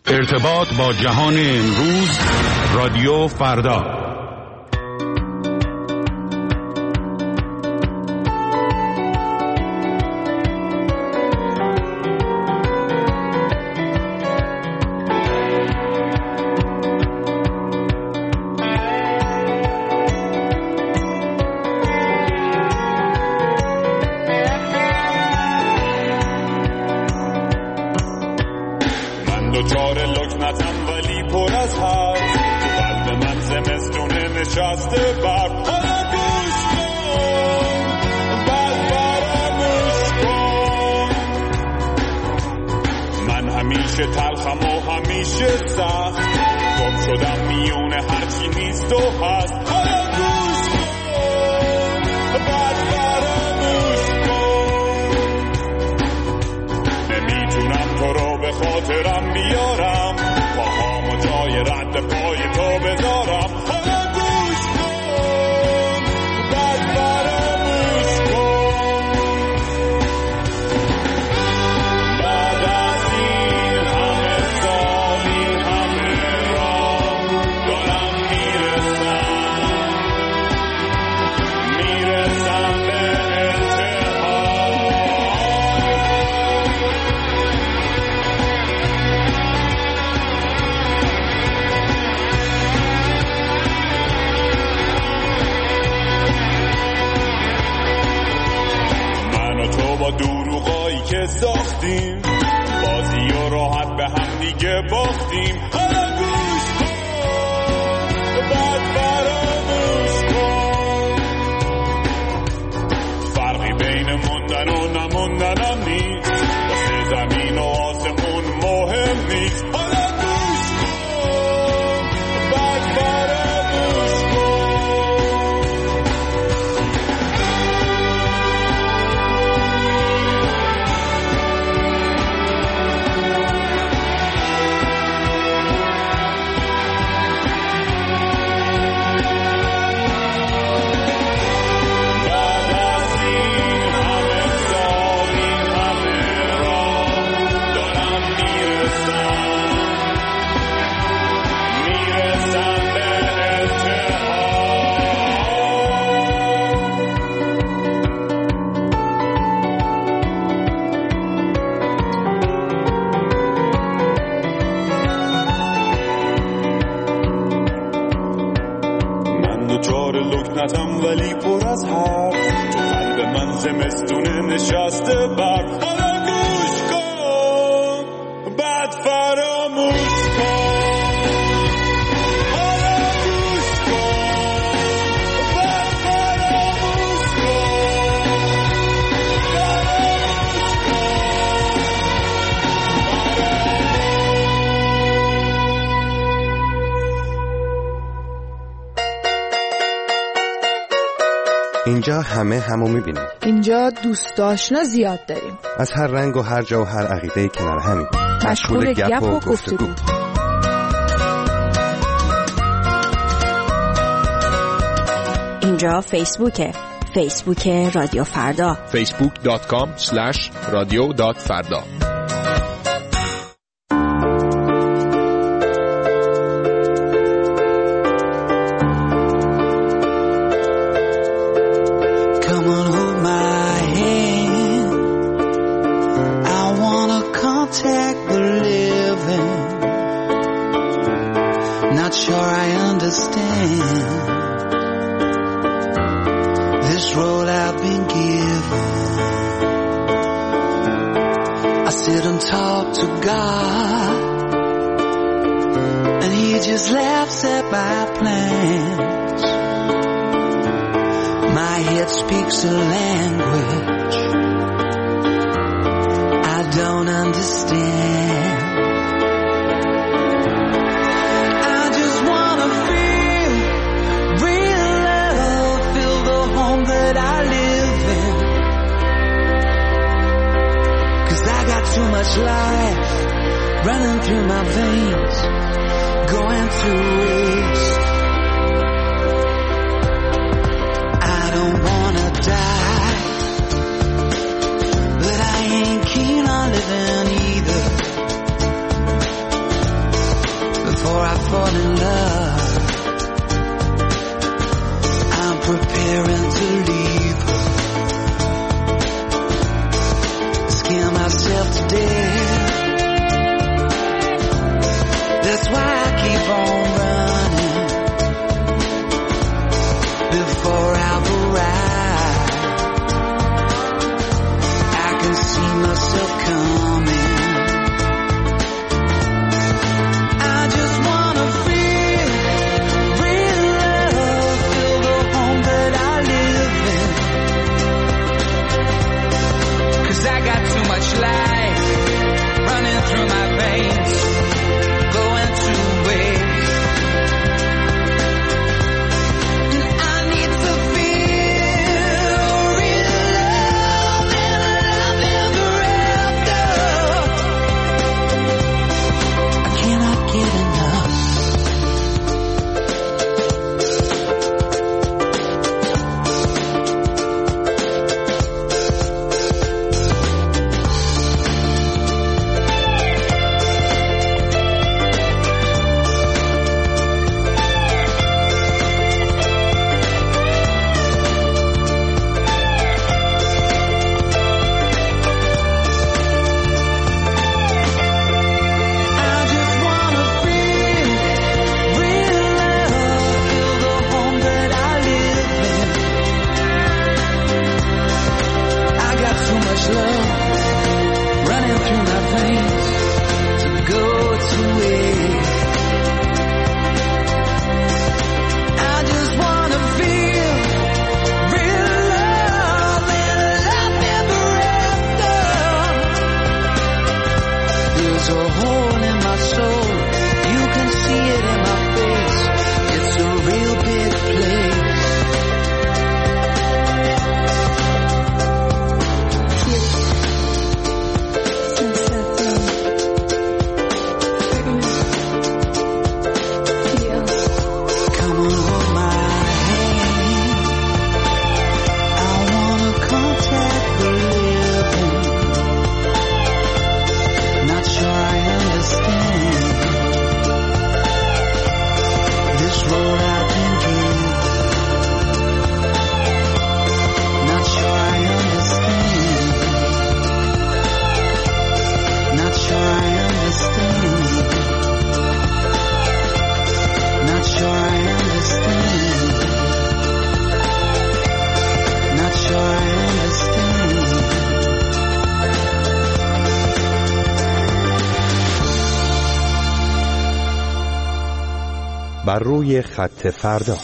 ارتباط با جهان امروز، رادیو فردا. دوچار لکنتم ولی پر از حرف، قلب من زمستونه نشسته بر. حالا گوش کن، بعد فراموش کن. من همیشه تلخم و همیشه سخت، گم شدم میونه هرچی نیست و هست. حالا گوش کن، بعد فراموش کن. نمیتونم تو رو به خاطرم بیارم، پاهامو جای رد پای تو بذارم. حالا گوش کن، بعد فراموش کن. بعد از این همه سال، این همه راه، دارم میرسم به انتها. تو با دروغایی که ساختیم، بازی و راحت به هم دیگه باختیم. حالا گوش کن، بعد فراموش کن. فرقی بین موندن و نموندنم نیست، واسه زمین و آسمون مهم نیست. حالا گوش کن، بعد فراموش کن. لکنتم ولی پر از حرف، تو قلب من زمستونه نشسته بر. حالا گوش کن، بعد فراموش کن. حالا گوش کن، بعد فراموش کن. اینجا همه همو میبینیم. اینجا دوست آشنا زیاد داریم، از هر رنگ و هر جا و هر عقیده کنار همیم، مشغول گپ و گفتگو. اینجا فیسبوک رادیو فردا، facebook.com/radio.farda. fall in love. I'm preparing to leave her. Scare myself to death. That's why I keep on running before I've arrived. I can see myself coming. I just wanna feel real love, feel the home that I live in. 'Cause I got too much life running through my veins, going to waste. بر روی خط فردا.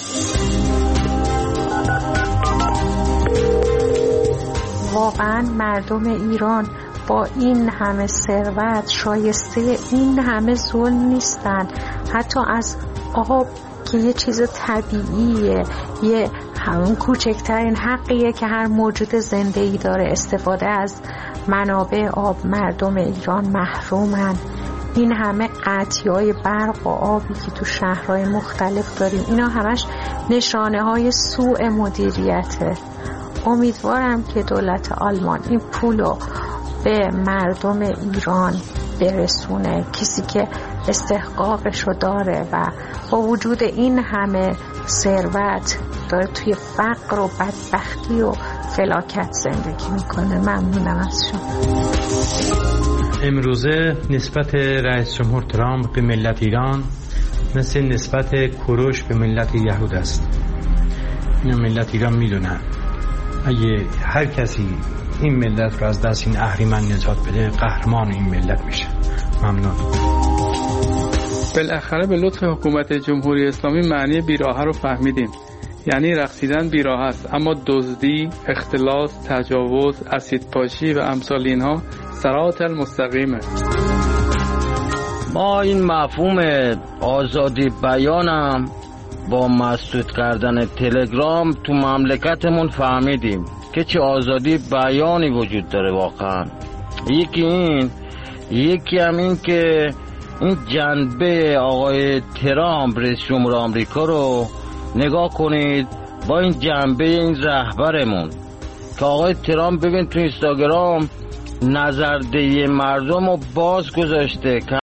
واقعا مردم ایران با این همه ثروت شایسته این همه ظلم نیستن. حتی از آب که یه چیز طبیعیه، یه همون کوچکترین حقیه که هر موجود زنده‌ای داره، استفاده از منابع آب مردم ایران محرومن. این همه قطعی‌های برق و آبی که تو شهرهای مختلف داریم، اینا همش نشانه‌های سوء مدیریته. امیدوارم که دولت آلمان این پولو به مردم ایران برسونه، کسی که استحقاقشو داره و با وجود این همه ثروت داره توی فقر و بدبختی و فلاکت زندگی میکنه. ممنونم از شما. امروزه نسبت رئیس جمهور ترامپ به ملت ایران مثل نسبت کوروش به ملت یهود است. این ملت ایران میدونن اگه هر کسی این ملت رو از دست این اهریمن نجات بده، قهرمان این ملت میشه. ممنون. بالاخره به لطف حکومت جمهوری اسلامی معنی بیراهه رو فهمیدیم. یعنی رقصیدن بیراهه است، اما دزدی، اختلاس، تجاوز، اسیدپاشی و امثال اینها صراط المستقیمه. ما این مفهوم آزادی بیانم با مسدود کردن تلگرام تو مملکتمون فهمیدیم که چه آزادی بیانی وجود داره واقعا. یکی هم این که این جنبه آقای ترامپ رئیس جمهور آمریکا رو نگاه کنید با این جنبه این رهبرمون که آقای ترامپ ببین تو اینستاگرام نظردهی مردم رو باز گذاشته که